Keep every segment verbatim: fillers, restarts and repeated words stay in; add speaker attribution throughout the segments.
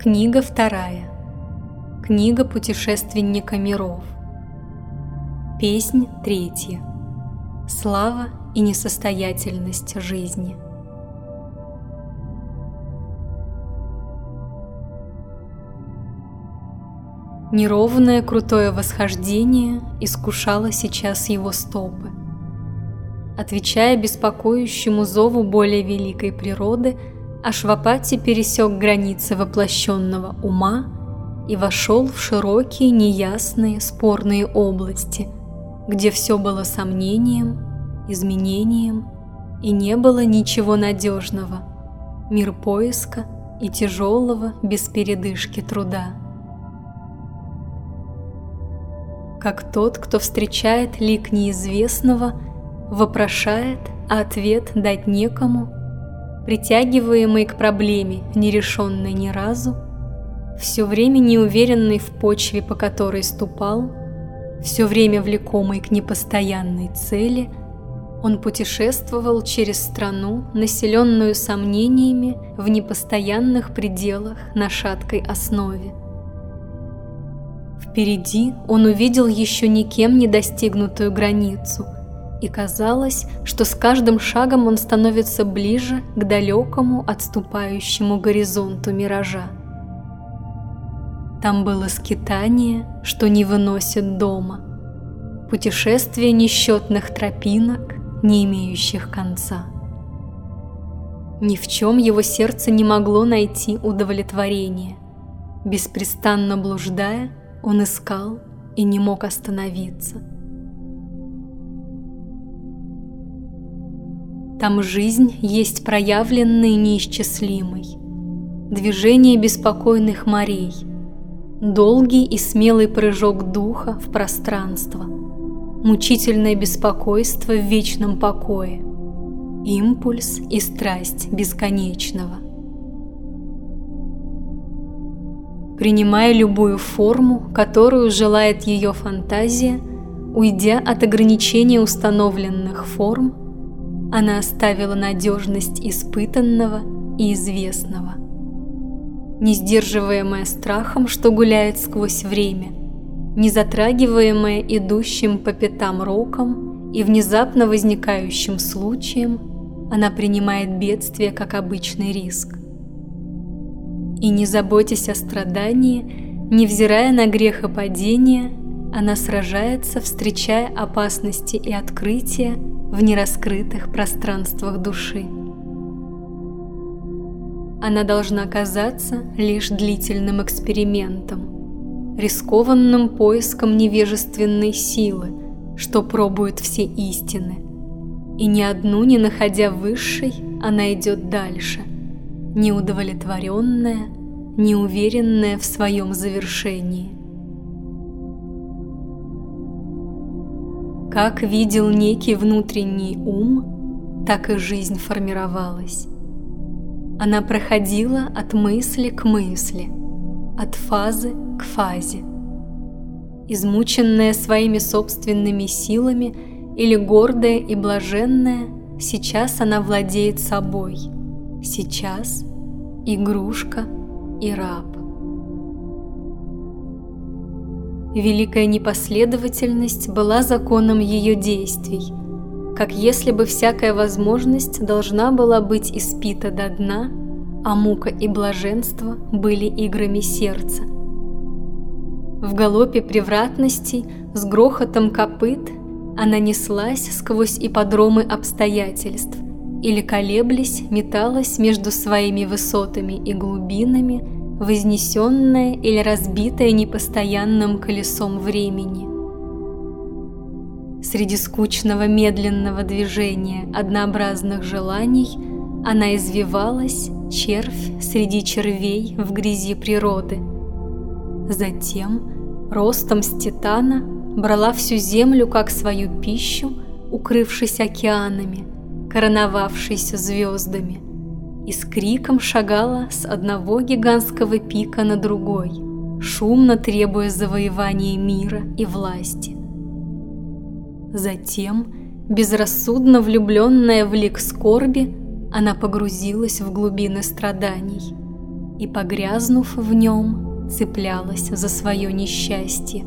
Speaker 1: Книга вторая. Книга путешественника миров. Песнь третья. Слава и несостоятельность жизни. Неровное крутое восхождение искушало сейчас его стопы. Отвечая беспокоящему зову более великой природы, Ашвапати пересек границы воплощенного ума и вошел в широкие, неясные, спорные области, где все было сомнением, изменением, и не было ничего надежного, мир поиска и тяжелого, без передышки труда. Как тот, кто встречает лик неизвестного, вопрошает, а ответ дать некому, притягиваемый к проблеме, нерешенной ни разу, все время неуверенный в почве, по которой ступал, все время влекомый к непостоянной цели, он путешествовал через страну, населенную сомнениями в непостоянных пределах на шаткой основе. Впереди он увидел еще никем не достигнутую границу, и казалось, что с каждым шагом он становится ближе к далекому отступающему горизонту миража. Там было скитание, что не выносит дома, путешествие несчетных тропинок, не имеющих конца. Ни в чем его сердце не могло найти удовлетворения. Беспрестанно блуждая, он искал и не мог остановиться. Там жизнь есть проявленный неисчислимый, движение беспокойных морей, долгий и смелый прыжок духа в пространство, мучительное беспокойство в вечном покое, импульс и страсть бесконечного. Принимая любую форму, которую желает ее фантазия, уйдя от ограничения установленных форм, она оставила надежность испытанного и известного. Не сдерживаемая страхом, что гуляет сквозь время, не затрагиваемая идущим по пятам роком и внезапно возникающим случаем, она принимает бедствие как обычный риск. И не заботясь о страдании, невзирая на грех и падение, она сражается, встречая опасности и открытия в нераскрытых пространствах души. Она должна казаться лишь длительным экспериментом, рискованным поиском невежественной силы, что пробует все истины, и ни одну не находя высшей, она идет дальше, неудовлетворенная, неуверенная в своем завершении. Как видел некий внутренний ум, так и жизнь формировалась. Она проходила от мысли к мысли, от фазы к фазе. Измученная своими собственными силами или гордая и блаженная, сейчас она владеет собой. Сейчас игрушка и раб. Великая непоследовательность была законом ее действий, как если бы всякая возможность должна была быть испита до дна, а мука и блаженство были играми сердца. В галопе превратностей с грохотом копыт она неслась сквозь ипподромы обстоятельств или, колеблясь, металась между своими высотами и глубинами, вознесенная или разбитая непостоянным колесом времени. Среди скучного медленного движения однообразных желаний она извивалась, червь среди червей в грязи природы. Затем, ростом с титана, брала всю землю как свою пищу, укрывшись океанами, короновавшейся звездами, и с криком шагала с одного гигантского пика на другой, шумно требуя завоевания мира и власти. Затем, безрассудно влюбленная в лик скорби, она погрузилась в глубины страданий. и, погрязнув в нем, цеплялась за свое несчастье.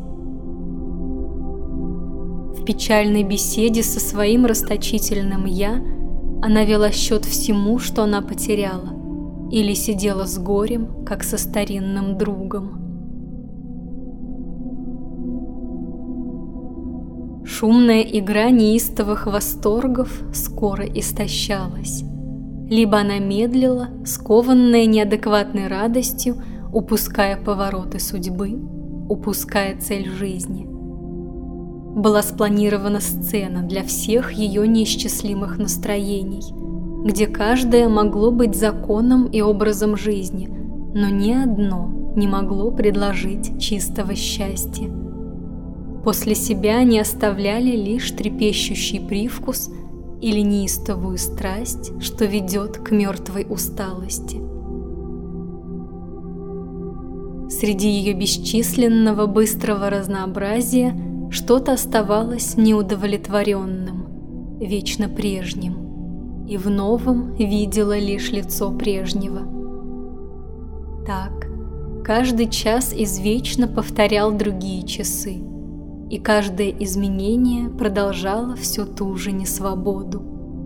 Speaker 1: В печальной беседе со своим расточительным «я» она вела счет всему, что она потеряла, или сидела с горем, как со старинным другом. Шумная игра неистовых восторгов скоро истощалась. Либо она медлила, скованная неадекватной радостью, упуская повороты судьбы, упуская цель жизни. Была спланирована сцена для всех ее неисчислимых настроений, где каждое могло быть законом и образом жизни, но ни одно не могло предложить чистого счастья. После себя они оставляли лишь трепещущий привкус или неистовую страсть, что ведет к мертвой усталости. Среди ее бесчисленного быстрого разнообразия что-то оставалось неудовлетворенным, вечно прежним, и в новом видела лишь лицо прежнего. Так, каждый час извечно повторял другие часы, и каждое изменение продолжало всю ту же несвободу.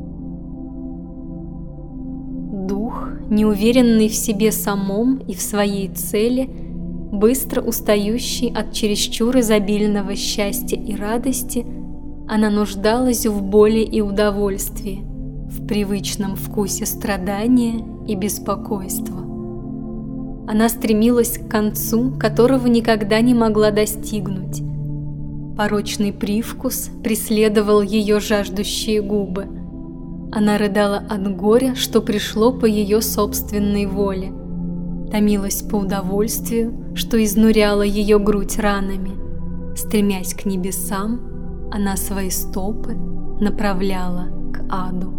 Speaker 1: Дух, неуверенный в себе самом и в своей цели, быстро устающий от чересчур изобильного счастья и радости, она нуждалась в боли и удовольствии, в привычном вкусе страдания и беспокойства. Она стремилась к концу, которого никогда не могла достигнуть. Порочный привкус преследовал ее жаждущие губы. Она рыдала от горя, что пришло по ее собственной воле, томилась по удовольствию, что изнуряло ее грудь ранами. Стремясь к небесам, она свои стопы направляла к аду.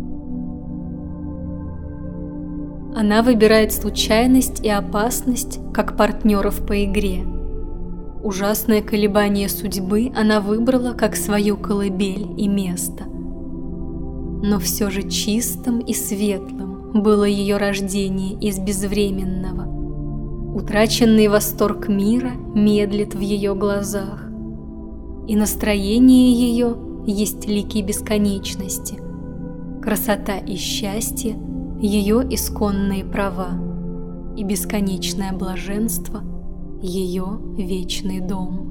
Speaker 1: Она выбирает случайность и опасность как партнеров по игре. Ужасное колебание судьбы она выбрала как свою колыбель и место. Но все же чистым и светлым было ее рождение из безвременного. Утраченный восторг мира медлит в ее глазах, и настроение ее есть лики бесконечности. Красота и счастье – ее исконные права, и бесконечное блаженство – ее вечный дом.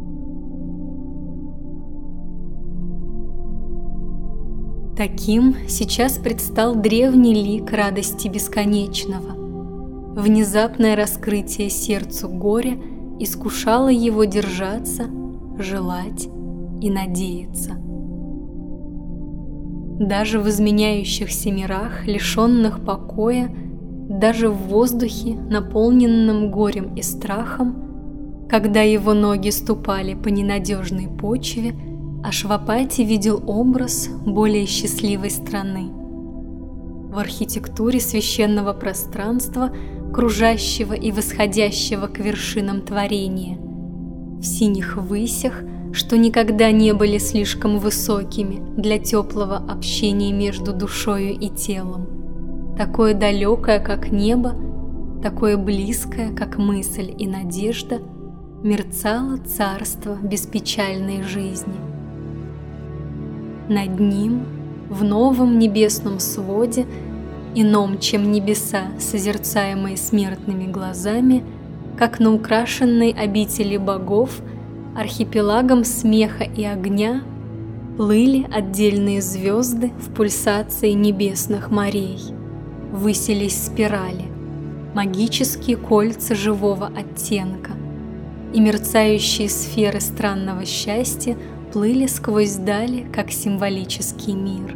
Speaker 1: Таким сейчас предстал древний лик радости бесконечного. Внезапное раскрытие сердцу горя искушало его держаться, желать и надеяться. Даже в изменяющихся мирах, лишенных покоя, даже в воздухе, наполненном горем и страхом, когда его ноги ступали по ненадежной почве, Ашвапати видел образ более счастливой страны. В архитектуре священного пространства, кружащего и восходящего к вершинам творения, в синих высях, что никогда не были слишком высокими для теплого общения между душою и телом, такое далекое, как небо, такое близкое, как мысль и надежда, мерцало царство беспечальной жизни. Над ним, в новом небесном своде, ином, чем небеса, созерцаемые смертными глазами, как на украшенной обители богов, архипелагом смеха и огня, плыли отдельные звезды в пульсации небесных морей. Высились спирали, магические кольца живого оттенка, и мерцающие сферы странного счастья плыли сквозь дали, как символический мир.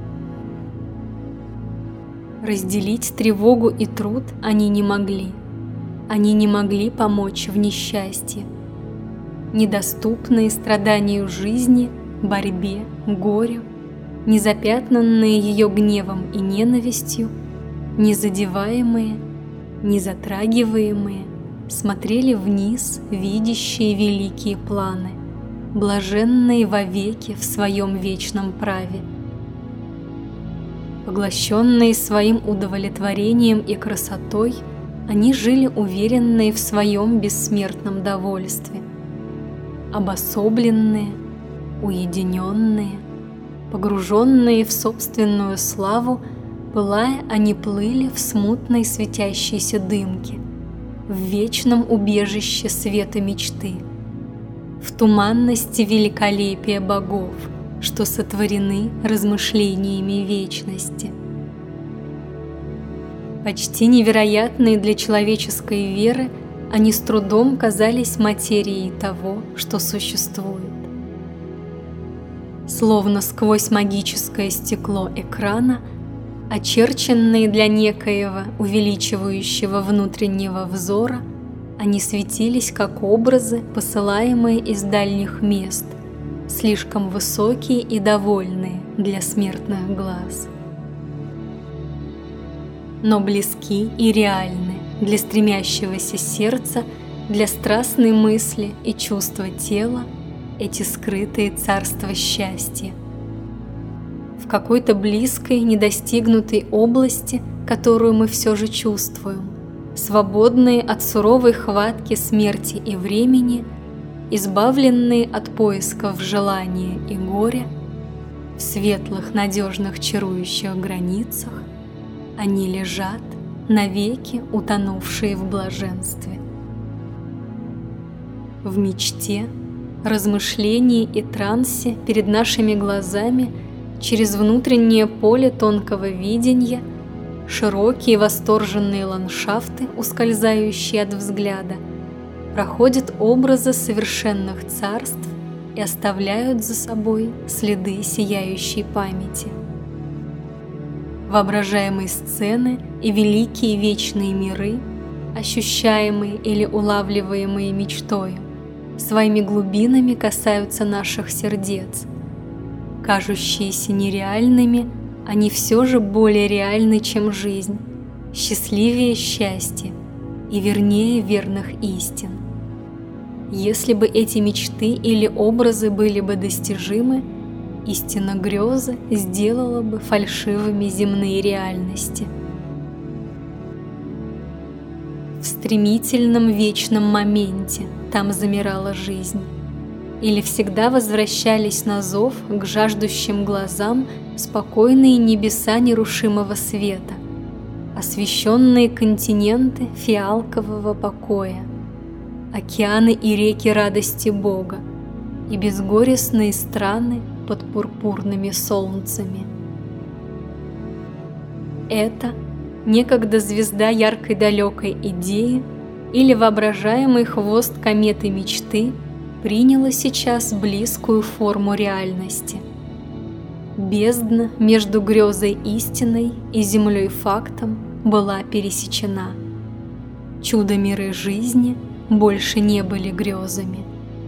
Speaker 1: Разделить тревогу и труд они не могли. Они не могли помочь в несчастье. Недоступные страданию жизни, борьбе, горю, незапятнанные ее гневом и ненавистью, незадеваемые, незатрагиваемые, смотрели вниз, видящие великие планы, блаженные вовеки в своем вечном праве. Поглощенные своим удовлетворением и красотой, они жили уверенные в своем бессмертном довольстве, обособленные, уединенные, погруженные в собственную славу, пылая, они плыли в смутной светящейся дымке, в вечном убежище света мечты, в туманности великолепия богов, что сотворены размышлениями вечности. Почти невероятные для человеческой веры, они с трудом казались материей того, что существует. Словно сквозь магическое стекло экрана, очерченные для некоего увеличивающего внутреннего взора, они светились как образы, посылаемые из дальних мест, слишком высокие и довольные для смертных глаз, но близки и реальны для стремящегося сердца, для страстной мысли и чувства тела, эти скрытые царства счастья. В какой-то близкой, недостигнутой области, которую мы все же чувствуем, свободные от суровой хватки смерти и времени, избавленные от поисков желания и горя, в светлых, надежных, чарующих границах, они лежат, навеки утонувшие в блаженстве. В мечте, размышлении и трансе перед нашими глазами через внутреннее поле тонкого видения широкие восторженные ландшафты, ускользающие от взгляда, проходят образы совершенных царств и оставляют за собой следы сияющей памяти. Воображаемые сцены и великие вечные миры, ощущаемые или улавливаемые мечтою, своими глубинами касаются наших сердец. Кажущиеся нереальными, они все же более реальны, чем жизнь, счастливее счастья и вернее верных истин. Если бы эти мечты или образы были бы достижимы, истина грезы сделала бы фальшивыми земные реальности. В стремительном вечном моменте там замирала жизнь, или всегда возвращались на зов к жаждущим глазам спокойные небеса нерушимого света, освещенные континенты фиалкового покоя, океаны и реки радости Бога и безгорестные страны под пурпурными солнцами. Это некогда звезда яркой далекой идеи или воображаемый хвост кометы мечты приняла сейчас близкую форму реальности. Бездна между грезой истиной и землей фактом была пересечена. Чудо-миры жизни больше не были грезами.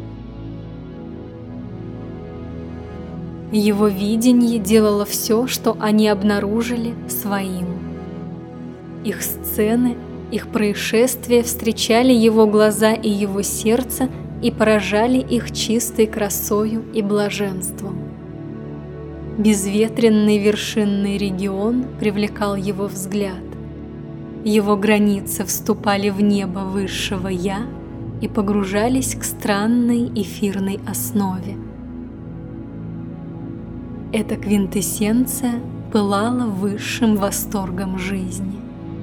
Speaker 1: Его видение делало все, что они обнаружили, своим. Их сцены, их происшествия встречали его глаза и его сердце и поражали их чистой красою и блаженством. Безветренный вершинный регион привлекал его взгляд. Его границы вступали в небо высшего «Я» и погружались к странной эфирной основе. Эта квинтэссенция пылала высшим восторгом жизни.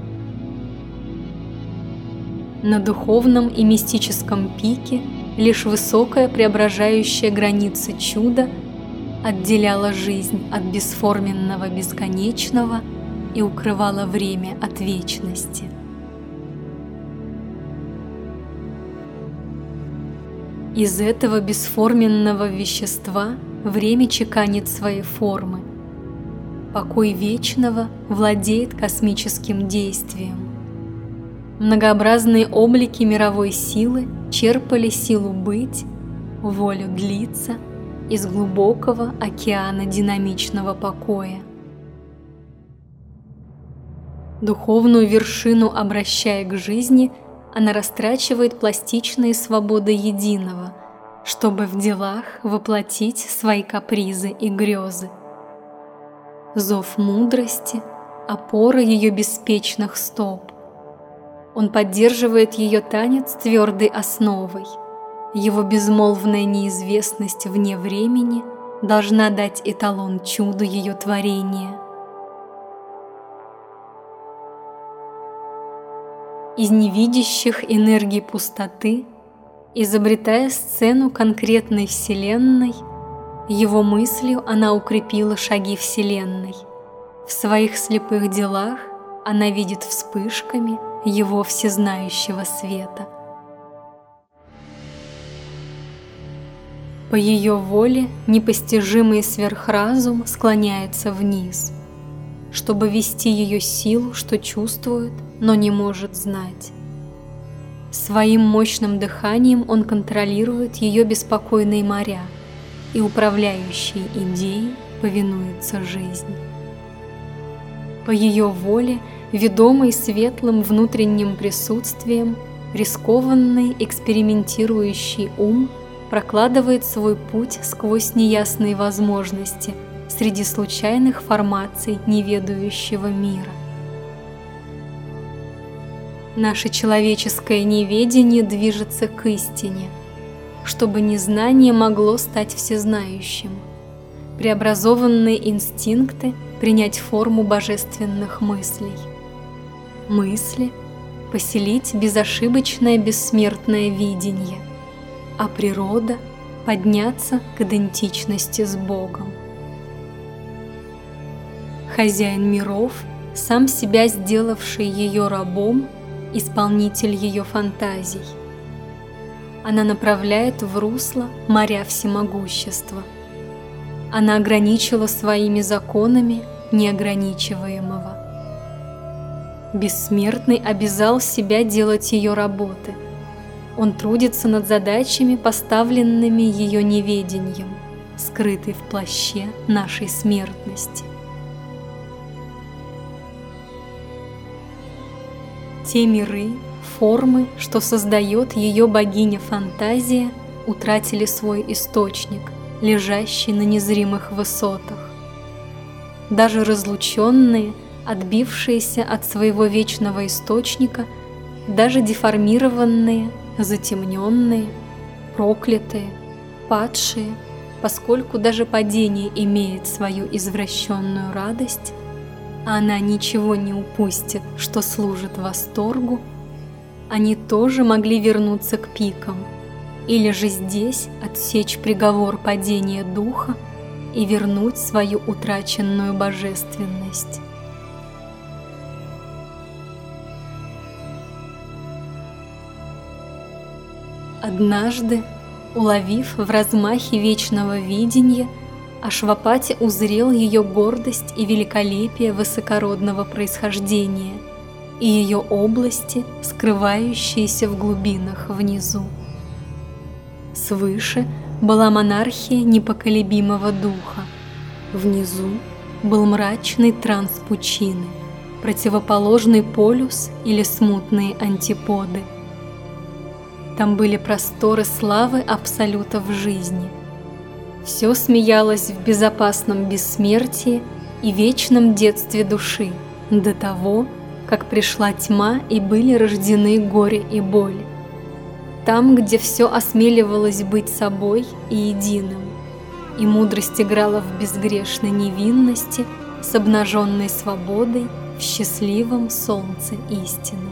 Speaker 1: На духовном и мистическом пике лишь высокая преображающая граница чуда отделяла жизнь от бесформенного бесконечного и укрывала время от вечности. Из этого бесформенного вещества время чеканит свои формы. Покой вечного владеет космическим действием. Многообразные облики мировой силы черпали силу быть, волю длиться из глубокого океана динамичного покоя. Духовную вершину обращая к жизни, она растрачивает пластичные свободы единого, чтобы в делах воплотить свои капризы и грезы. Зов мудрости — опора ее беспечных стоп. Он поддерживает ее танец твердой основой. Его безмолвная неизвестность вне времени должна дать эталон чуду ее творения. Из невидящих энергий пустоты, изобретая сцену конкретной Вселенной, его мыслью она укрепила шаги Вселенной. В своих слепых делах она видит вспышками его всезнающего света. По ее воле непостижимый сверхразум склоняется вниз, чтобы вести ее силу, что чувствует, но не может знать. Своим мощным дыханием он контролирует ее беспокойные моря, и управляющей идеей повинуется жизнь. По ее воле, ведомый светлым внутренним присутствием, рискованный экспериментирующий ум прокладывает свой путь сквозь неясные возможности среди случайных формаций неведающего мира. Наше человеческое неведение движется к истине, чтобы незнание могло стать всезнающим, преобразованные инстинкты принять форму божественных мыслей. Мысли – поселить безошибочное бессмертное видение, а природа – подняться к идентичности с Богом. Хозяин миров, сам себя сделавший ее рабом, исполнитель ее фантазий. Она направляет в русло моря всемогущества. Она ограничила своими законами неограничиваемого. Бессмертный обязал себя делать ее работы. Он трудится над задачами, поставленными ее неведением, скрытой в плаще нашей смертности. Те миры, формы, что создает ее богиня-фантазия, утратили свой источник, лежащий на незримых высотах. Даже разлученные, отбившиеся от своего вечного источника, даже деформированные, затемненные, проклятые, падшие, поскольку даже падение имеет свою извращенную радость, а она ничего не упустит, что служит восторгу, они тоже могли вернуться к пикам, или же здесь отсечь приговор падения духа и вернуть свою утраченную божественность. Однажды, уловив в размахе вечного видения, Ашвапати узрел ее гордость и великолепие высокородного происхождения и ее области, скрывающиеся в глубинах внизу. Свыше была монархия непоколебимого духа, внизу был мрачный транс пучины, противоположный полюс или смутные антиподы. Там были просторы славы абсолюта в жизни. Все смеялось в безопасном бессмертии и вечном детстве души до того, как пришла тьма и были рождены горе и боль. Там, где все осмеливалось быть собой и единым, и мудрость играла в безгрешной невинности с обнаженной свободой в счастливом солнце истины.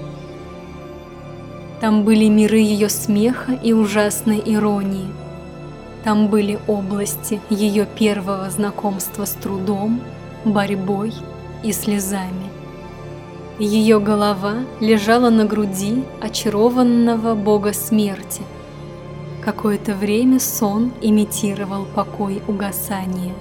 Speaker 1: Там были миры ее смеха и ужасной иронии. Там были области ее первого знакомства с трудом, борьбой и слезами. Ее голова лежала на груди очарованного бога смерти. Какое-то время сон имитировал покой угасания.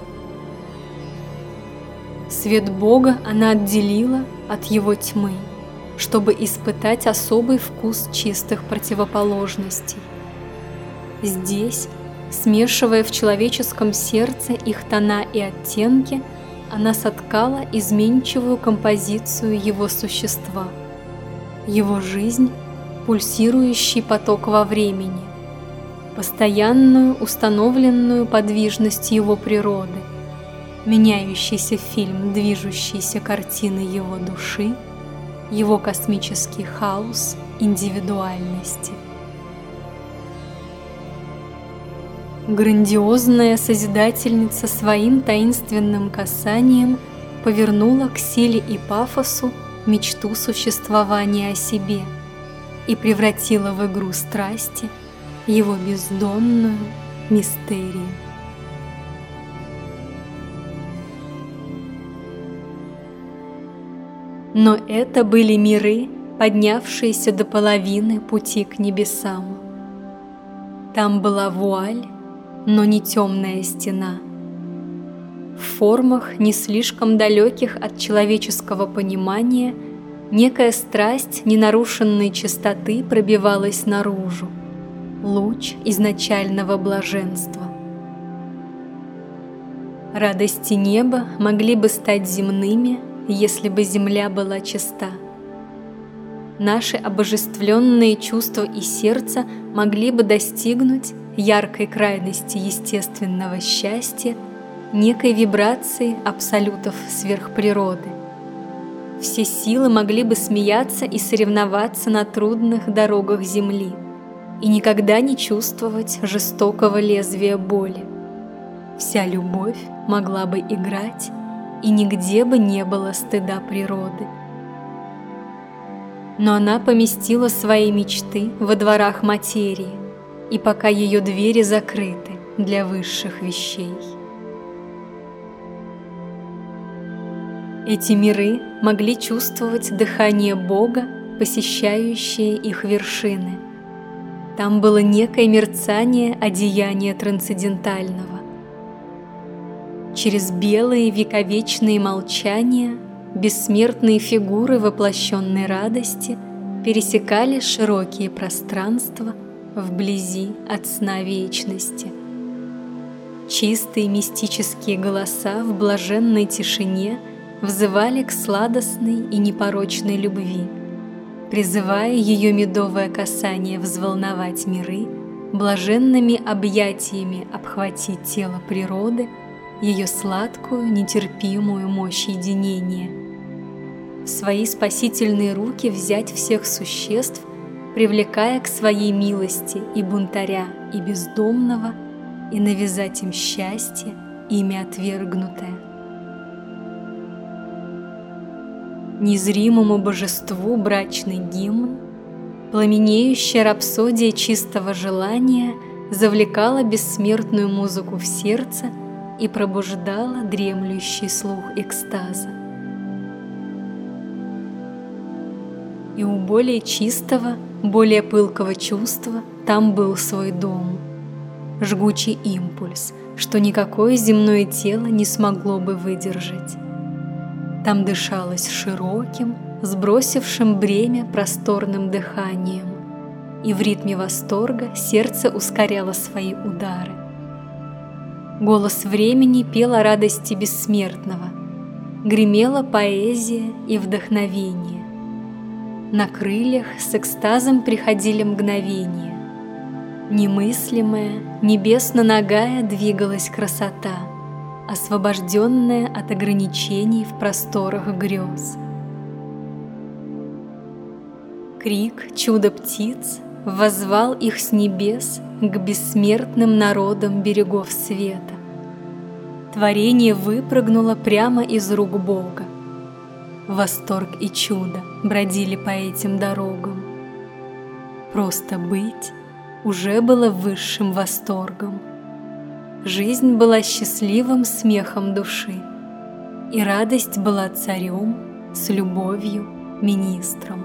Speaker 1: Свет Бога она отделила от его тьмы, чтобы испытать особый вкус чистых противоположностей. Здесь, смешивая в человеческом сердце их тона и оттенки, она соткала изменчивую композицию его существа, его жизнь, пульсирующий поток во времени, постоянную установленную подвижность его природы, меняющийся фильм движущейся картины его души его космический хаос индивидуальности. Грандиозная Созидательница своим таинственным касанием повернула к силе и пафосу мечту существования о себе и превратила в игру страсти его бездонную мистерию. Но это были миры, поднявшиеся до половины пути к небесам. Там была вуаль, но не темная стена. В формах, не слишком далеких от человеческого понимания, некая страсть ненарушенной чистоты пробивалась наружу, луч изначального блаженства. Радости неба могли бы стать земными, если бы земля была чиста. Наши обожествленные чувства и сердца могли бы достигнуть яркой крайности естественного счастья, некой вибрации абсолютов сверхприроды. Все силы могли бы смеяться и соревноваться на трудных дорогах земли и никогда не чувствовать жестокого лезвия боли. Вся любовь могла бы играть, и нигде бы не было стыда природы. Но она поместила свои мечты во дворах материи, и пока ее двери закрыты для высших вещей. Эти миры могли чувствовать дыхание Бога, посещающее их вершины. Там было некое мерцание одеяния трансцендентального. Через белые вековечные молчания бессмертные фигуры воплощенной радости пересекали широкие пространства вблизи от сна вечности. Чистые мистические голоса в блаженной тишине взывали к сладостной и непорочной любви, призывая ее медовое касание взволновать миры, блаженными объятиями обхватить тело природы, ее сладкую, нетерпимую мощь единения. В свои спасительные руки взять всех существ, привлекая к своей милости и бунтаря, и бездомного, и навязать им счастье, ими отвергнутое. Незримому божеству брачный гимн, пламенеющая рапсодия чистого желания завлекала бессмертную музыку в сердце и пробуждала дремлющий слух экстаза. И у более чистого, более пылкого чувства там был свой дом, жгучий импульс, что никакое земное тело не смогло бы выдержать. Там дышалось широким, сбросившим бремя просторным дыханием, и в ритме восторга сердце ускоряло свои удары. Голос времени пел о радости бессмертного, гремела поэзия и вдохновение. На крыльях с экстазом приходили мгновения. Немыслимая, небесно-нагая двигалась красота, освобожденная от ограничений в просторах грез. Крик чудо-птиц воззвал их с небес к бессмертным народам берегов света. Творение выпрыгнуло прямо из рук Бога. Восторг и чудо бродили по этим дорогам. Просто быть уже было высшим восторгом. Жизнь была счастливым смехом души, и радость была царем с любовью министром.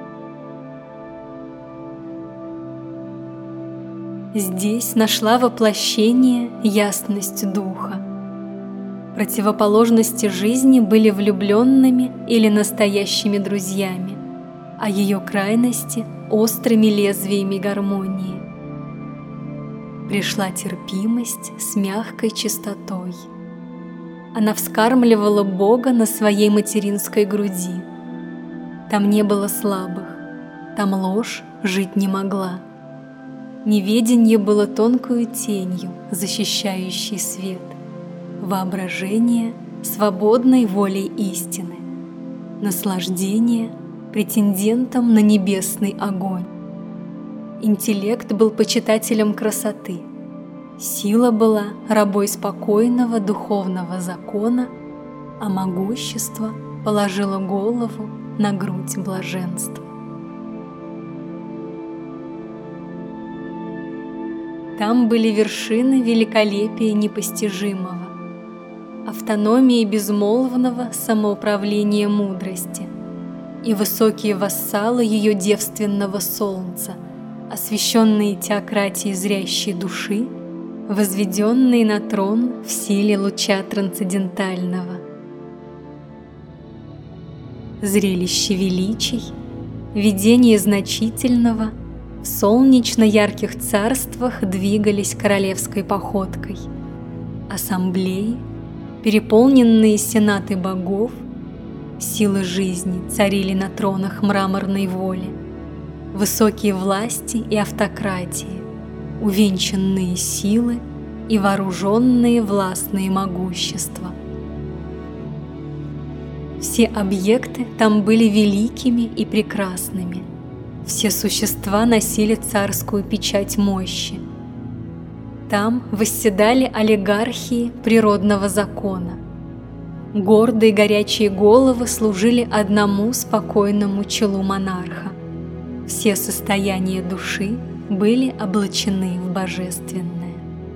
Speaker 1: Здесь нашла воплощение ясность духа. Противоположности жизни были влюбленными или настоящими друзьями, а ее крайности – острыми лезвиями гармонии. Пришла терпимость с мягкой чистотой. Она вскармливала Бога на своей материнской груди. Там не было слабых, там ложь жить не могла. Неведение было тонкою тенью, защищающей свет. Воображение — свободной волей истины. Наслаждение — претендентом на небесный огонь. Интеллект был почитателем красоты, сила была рабой спокойного духовного закона, а могущество положило голову на грудь блаженства. Там были вершины великолепия непостижимого, автономии безмолвного самоуправления мудрости и высокие вассалы ее девственного солнца, освященные теократией зрящей души, возведенные на трон в силе луча трансцендентального. Зрелище величий, видение значительного в солнечно-ярких царствах двигались королевской походкой. Ассамблеи, переполненные сенаты богов, силы жизни царили на тронах мраморной воли, высокие власти и автократии, увенчанные силы и вооруженные властные могущества. Все объекты там были великими и прекрасными, все существа носили царскую печать мощи. Там восседали олигархии природного закона. Гордые горячие головы служили одному спокойному челу монарха. Все состояния души были облачены в божественное.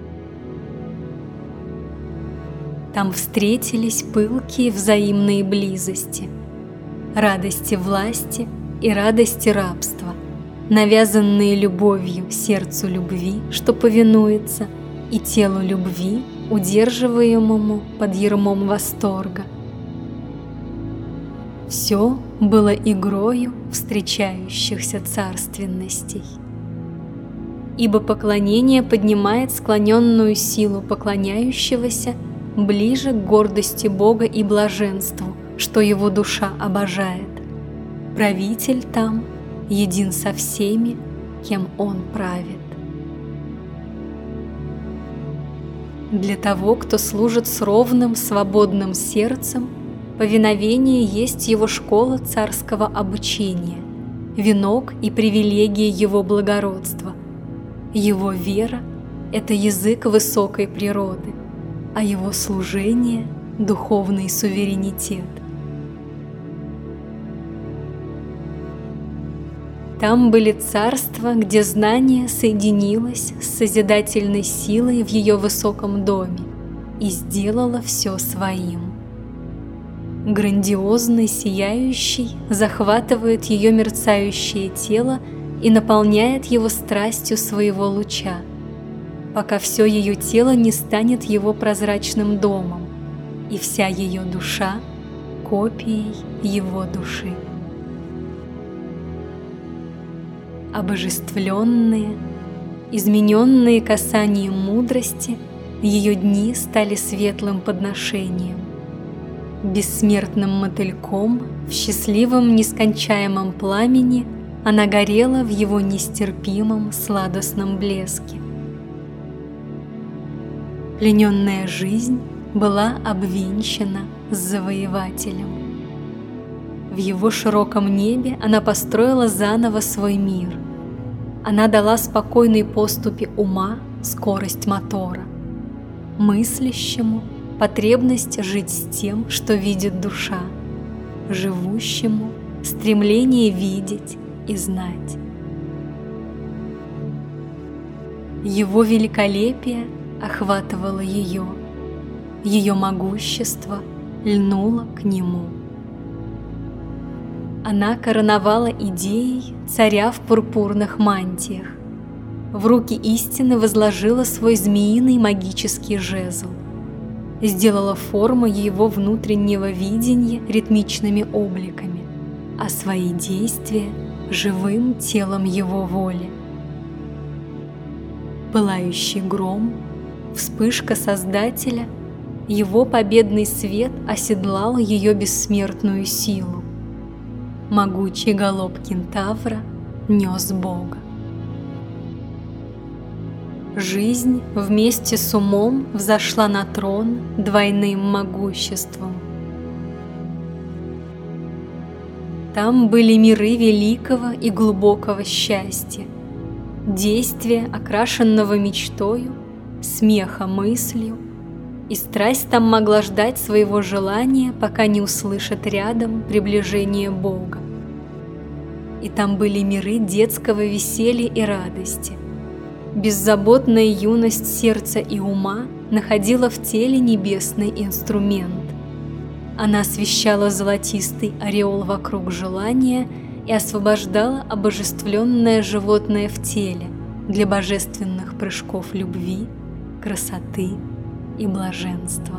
Speaker 1: Там встретились пылкие взаимные близости, радости власти и радости рабства, навязанные любовью сердцу любви, что повинуется, и телу любви, удерживаемому под ярмом восторга. Все было игрою встречающихся царственностей. Ибо поклонение поднимает склоненную силу поклоняющегося ближе к гордости Бога и блаженству, что его душа обожает. Правитель там един со всеми, кем он правит. Для того, кто служит с ровным, свободным сердцем, повиновение есть его школа царского обучения, венок и привилегия его благородства. Его вера – это язык высокой природы, а его служение – духовный суверенитет. Там были царства, где знание соединилось с созидательной силой в ее высоком доме и сделало все своим. Грандиозный, сияющий захватывает ее мерцающее тело и наполняет его страстью своего луча, пока все ее тело не станет его прозрачным домом, и вся ее душа – копией его души. Обожествленные, измененные касанием мудрости, ее дни стали светлым подношением. Бессмертным мотыльком в счастливом нескончаемом пламени она горела в его нестерпимом сладостном блеске. Плененная жизнь была обвенчана с завоевателем. В его широком небе она построила заново свой мир. Она дала спокойной поступе ума скорость мотора, мыслящему потребность жить с тем, что видит душа, живущему стремление видеть и знать. Его великолепие охватывало ее, ее могущество льнуло к нему. Она короновала идеей царя в пурпурных мантиях. В руки истины возложила свой змеиный магический жезл. Сделала форму его внутреннего видения ритмичными обликами, а свои действия – живым телом его воли. Пылающий гром, вспышка Создателя, его победный свет оседлал ее бессмертную силу. Могучий галоп кентавра нес Бога. Жизнь вместе с умом взошла на трон двойным могуществом. Там были миры великого и глубокого счастья, действия, окрашенного мечтою, смеха мыслью, и страсть там могла ждать своего желания, пока не услышит рядом приближение Бога. И там были миры детского веселья и радости. Беззаботная юность сердца и ума находила в теле небесный инструмент. Она освещала золотистый ореол вокруг желания и освобождала обожествленное животное в теле для божественных прыжков любви, красоты и блаженства.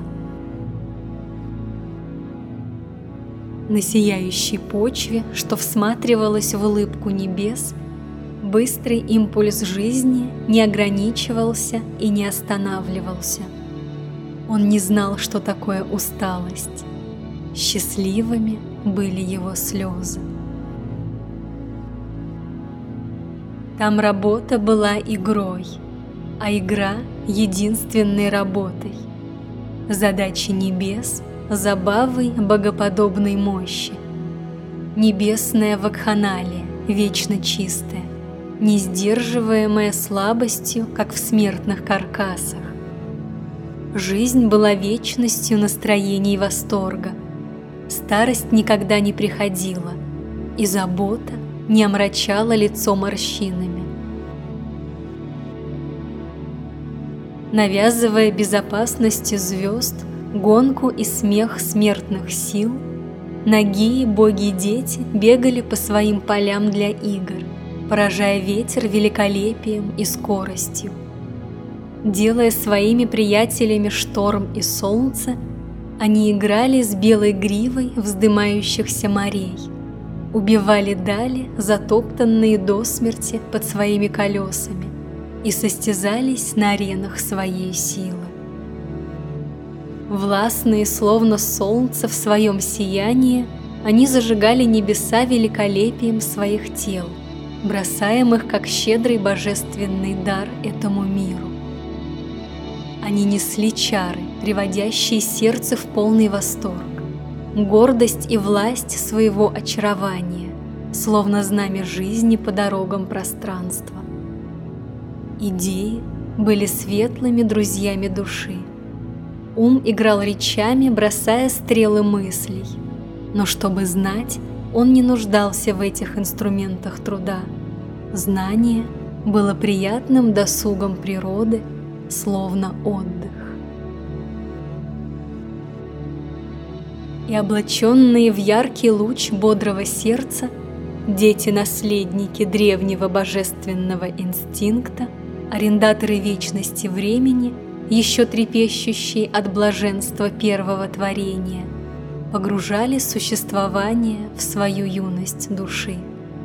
Speaker 1: На сияющей почве, что всматривалась в улыбку небес, быстрый импульс жизни не ограничивался и не останавливался. Он не знал, что такое усталость. Счастливыми были его слезы. Там работа была игрой, а игра — единственной работой. Задачи небес — забавой богоподобной мощи. Небесная вакханалия, вечно чистая, не сдерживаемая слабостью, как в смертных каркасах. Жизнь была вечностью настроений восторга. Старость никогда не приходила, и забота не омрачала лицо морщинами. Навязывая безопасности звезд, гонку и смех смертных сил, нагие боги и дети бегали по своим полям для игр, поражая ветер великолепием и скоростью. Делая своими приятелями шторм и солнце, они играли с белой гривой вздымающихся морей, убивали дали, затоптанные до смерти под своими колесами, и состязались на аренах своей силы. Властные, словно солнце в своем сиянии, они зажигали небеса великолепием своих тел, бросаемых как щедрый божественный дар этому миру. Они несли чары, приводящие сердце в полный восторг, гордость и власть своего очарования, словно знамя жизни по дорогам пространства. Идеи были светлыми друзьями души. Ум играл речами, бросая стрелы мыслей, но чтобы знать, он не нуждался в этих инструментах труда. Знание было приятным досугом природы, словно отдых. И облаченные в яркий луч бодрого сердца, дети-наследники древнего божественного инстинкта, арендаторы вечности времени, еще трепещущие от блаженства первого творения, погружали существование в свою юность души.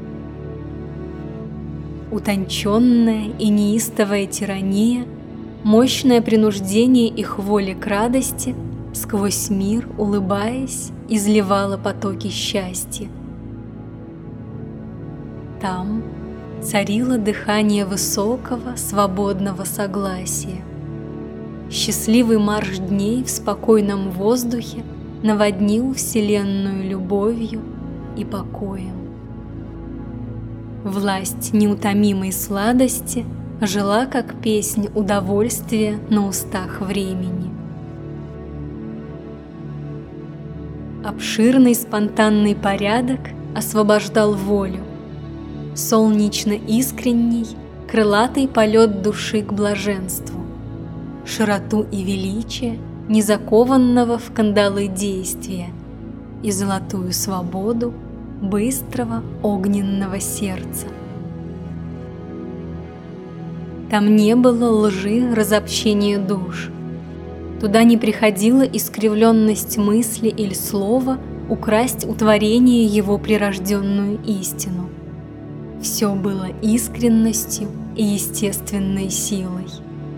Speaker 1: Утонченная и неистовая тирания, мощное принуждение их воли к радости, сквозь мир, улыбаясь, изливало потоки счастья. Там царило дыхание высокого, свободного согласия. Счастливый марш дней в спокойном воздухе наводнил вселенную любовью и покоем. Власть неутомимой сладости жила, как песнь удовольствия на устах времени. Обширный спонтанный порядок освобождал волю, солнечно-искренний, крылатый полет души к блаженству, широту и величие незакованного в кандалы действия и золотую свободу быстрого огненного сердца. Там не было лжи, разобщения душ. Туда не приходила искривленность мысли или слова украсть у творения его прирожденную истину. Все было искренностью и естественной силой.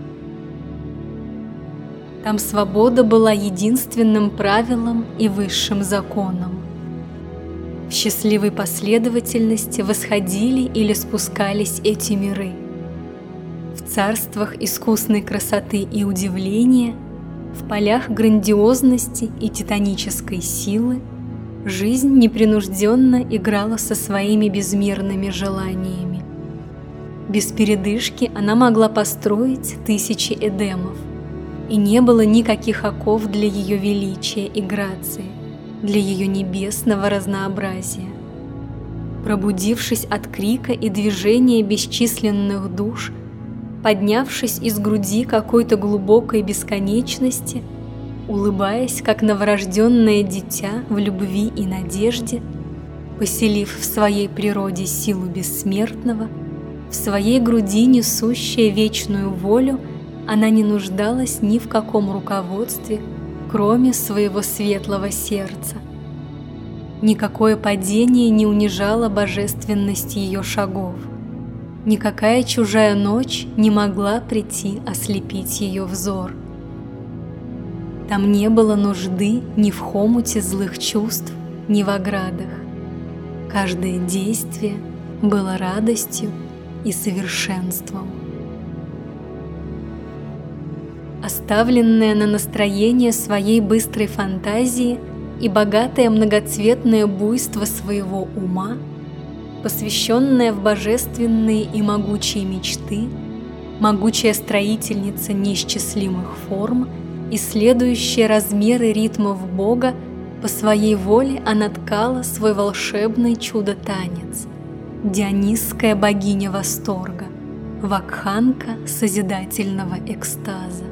Speaker 1: Там свобода была единственным правилом и высшим законом. В счастливой последовательности восходили или спускались эти миры. В царствах искусной красоты и удивления, в полях грандиозности и титанической силы, Жизнь непринужденно играла со своими безмерными желаниями. Без передышки она могла построить тысячи эдемов, и не было никаких оков для ее величия и грации, для ее небесного разнообразия. Пробудившись от крика и движения бесчисленных душ, поднявшись из груди какой-то глубокой бесконечности, улыбаясь, как новорожденное дитя в любви и надежде, поселив в своей природе силу бессмертного, в своей груди несущая вечную волю, она не нуждалась ни в каком руководстве, кроме своего светлого сердца. Никакое падение не унижало божественность ее шагов. Никакая чужая ночь не могла прийти ослепить ее взор. Там не было нужды ни в хомуте злых чувств, ни в оградах. Каждое действие было радостью и совершенством. Оставленная на настроение своей быстрой фантазии и богатое многоцветное буйство своего ума, посвященная в божественные и могучие мечты, могучая строительница неисчислимых форм, исследующая размеры ритмов Бога, по своей воле она ткала свой волшебный чудо-танец, дионисская богиня восторга, вакханка созидательного экстаза.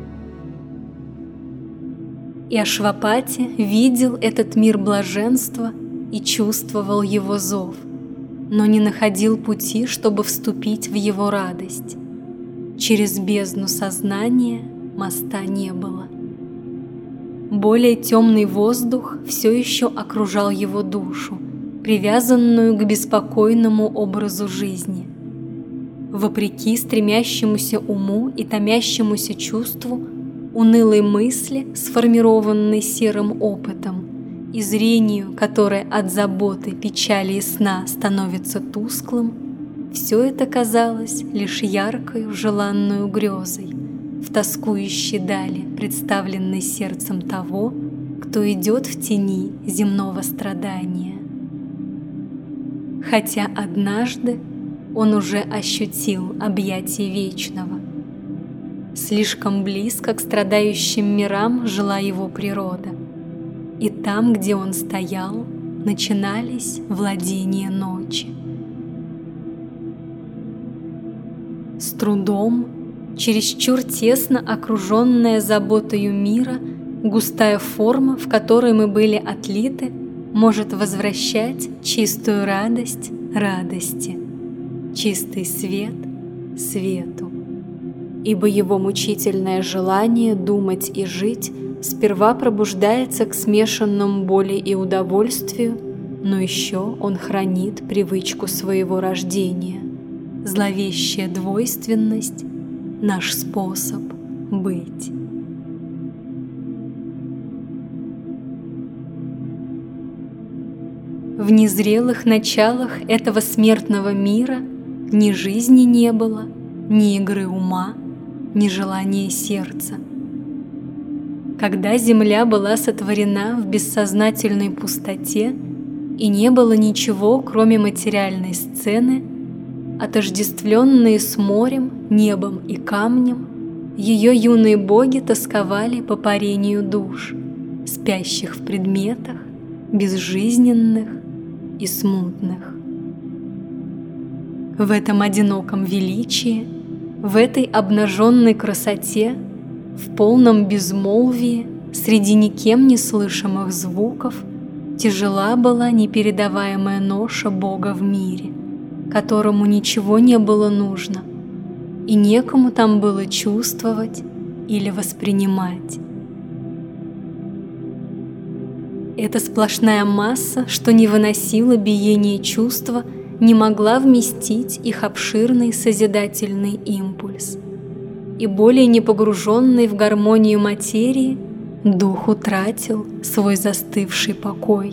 Speaker 1: И Ашвапати видел этот мир блаженства и чувствовал его зов, но не находил пути, чтобы вступить в его радость. Через бездну сознания моста не было. Более темный воздух все еще окружал его душу, привязанную к беспокойному образу жизни. Вопреки стремящемуся уму и томящемуся чувству, унылой мысли, сформированной серым опытом, и зрению, которое от заботы, печали и сна становится тусклым, все это казалось лишь яркой, желанную грезой, в тоскующей дали, представленной сердцем того, кто идет в тени земного страдания. Хотя однажды он уже ощутил объятие вечного. Слишком близко к страдающим мирам жила его природа, и там, где он стоял, начинались владения ночи. С трудом, чересчур тесно окруженная заботою мира, густая форма, в которой мы были отлиты, может возвращать чистую радость радости, чистый свет свету. Ибо его мучительное желание думать и жить сперва пробуждается к смешанным боли и удовольствию, но еще он хранит привычку своего рождения, зловещая двойственность — наш способ быть. В незрелых началах этого смертного мира ни жизни не было, ни игры ума, ни желания сердца. Когда земля была сотворена в бессознательной пустоте и не было ничего, кроме материальной сцены, отождествленные с морем, небом и камнем, ее юные боги тосковали по парению душ, спящих в предметах, безжизненных и смутных. В этом одиноком величии, в этой обнаженной красоте, в полном безмолвии, среди никем не слышимых звуков, тяжела была непередаваемая ноша Бога в мире, которому ничего не было нужно, и некому там было чувствовать или воспринимать. Эта сплошная масса, что не выносила биение чувства, не могла вместить их обширный созидательный импульс. И более не погруженный в гармонию материи, дух утратил свой застывший покой.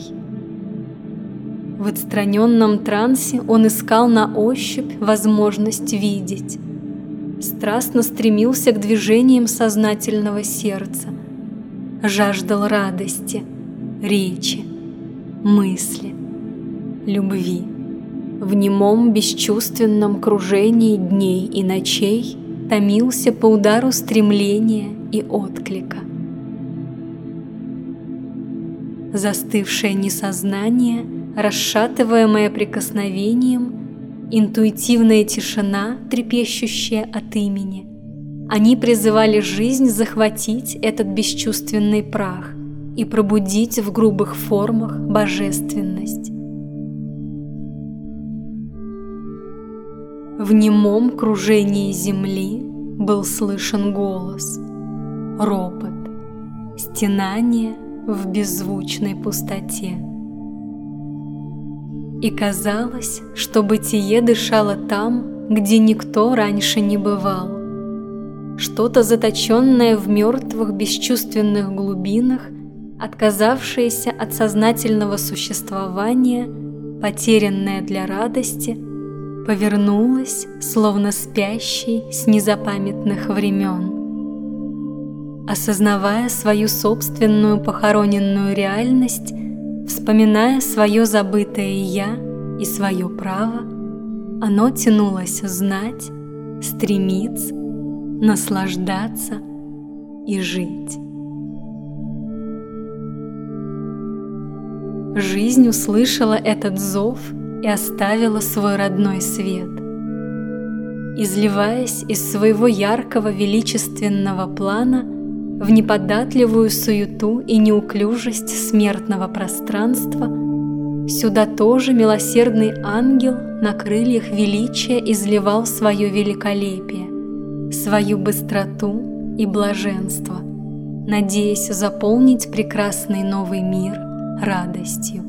Speaker 1: В отстраненном трансе он искал на ощупь возможность видеть, страстно стремился к движениям сознательного сердца, жаждал радости, речи, мысли, любви. В немом бесчувственном кружении дней и ночей томился по удару стремления и отклика. Застывшее несознание, расшатываемое прикосновением, интуитивная тишина, трепещущая от имени. Они призывали жизнь захватить этот бесчувственный прах и пробудить в грубых формах божественность. В немом кружении земли был слышен голос, ропот, стенание в беззвучной пустоте. И казалось, что бытие дышало там, где никто раньше не бывал. Что-то заточенное в мертвых бесчувственных глубинах, отказавшееся от сознательного существования, потерянное для радости, повернулось, словно спящий с незапамятных времен. Осознавая свою собственную похороненную реальность, вспоминая свое забытое «я» и свое право, оно тянулось знать, стремиться, наслаждаться и жить. Жизнь услышала этот зов и оставила свой родной свет. Изливаясь из своего яркого величественного плана в неподатливую суету и неуклюжесть смертного пространства, сюда тоже милосердный ангел на крыльях величия изливал свое великолепие, свою быстроту и блаженство, надеясь заполнить прекрасный новый мир радостью.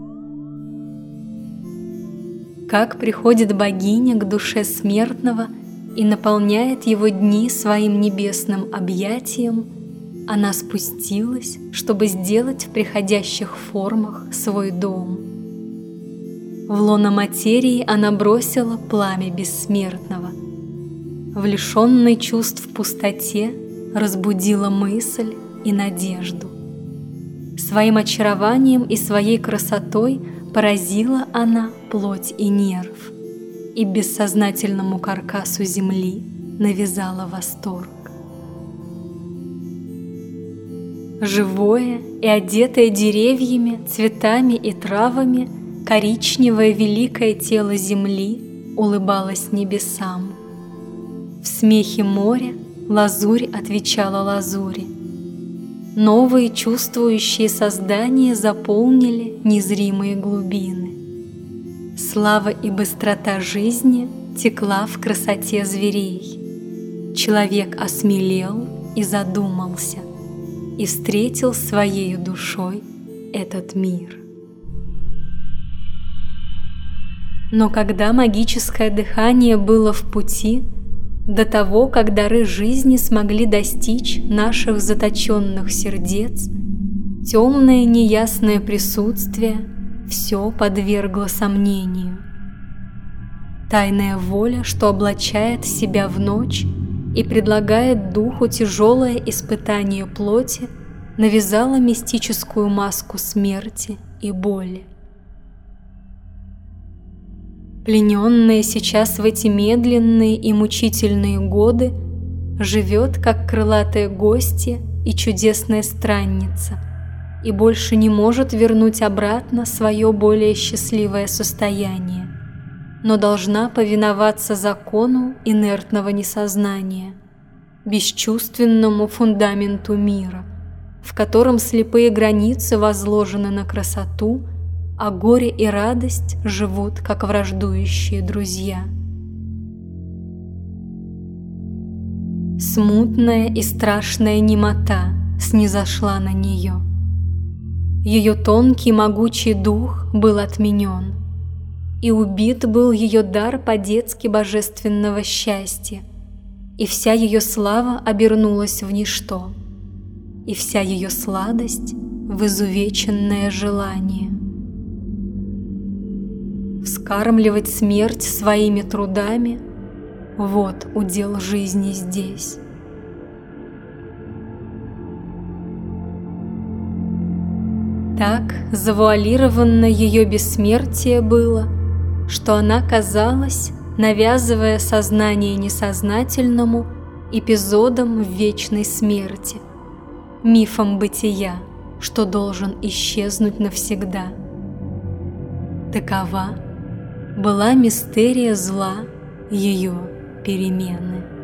Speaker 1: Как приходит богиня к душе смертного и наполняет его дни своим небесным объятием, она спустилась, чтобы сделать в приходящих формах свой дом. В лоно материи она бросила пламя бессмертного. В лишенной чувств пустоте разбудила мысль и надежду. Своим очарованием и своей красотой поразила она плоть и нерв, и бессознательному каркасу земли навязала восторг. Живое и одетое деревьями, цветами и травами, коричневое великое тело земли улыбалось небесам. В смехе моря лазурь отвечала лазури. Новые чувствующие создания заполнили незримые глубины. Слава и быстрота жизни текла в красоте зверей. Человек осмелел и задумался, и встретил своею душой этот мир. Но когда магическое дыхание было в пути, до того, как дары жизни смогли достичь наших заточенных сердец, темное неясное присутствие все подвергло сомнению. Тайная воля, что облачает себя в ночь и предлагает духу тяжелое испытание плоти, навязала мистическую маску смерти и боли. Плененная сейчас в эти медленные и мучительные годы, живет, как крылатая гостья и чудесная странница, и больше не может вернуть обратно свое более счастливое состояние, но должна повиноваться закону инертного несознания, бесчувственному фундаменту мира, в котором слепые границы возложены на красоту, а горе и радость живут, как враждующие друзья. Смутная и страшная немота снизошла на нее. Ее тонкий могучий дух был отменен, и убит был ее дар по-детски божественного счастья, и вся ее слава обернулась в ничто, и вся ее сладость в изувеченное желание. Вскармливать смерть своими трудами — вот удел жизни здесь. Так завуалировано ее бессмертие было, что она казалась, навязывая сознание несознательному, эпизодом в вечной смерти, мифом бытия, что должен исчезнуть навсегда. Такова была мистерия зла ее перемены.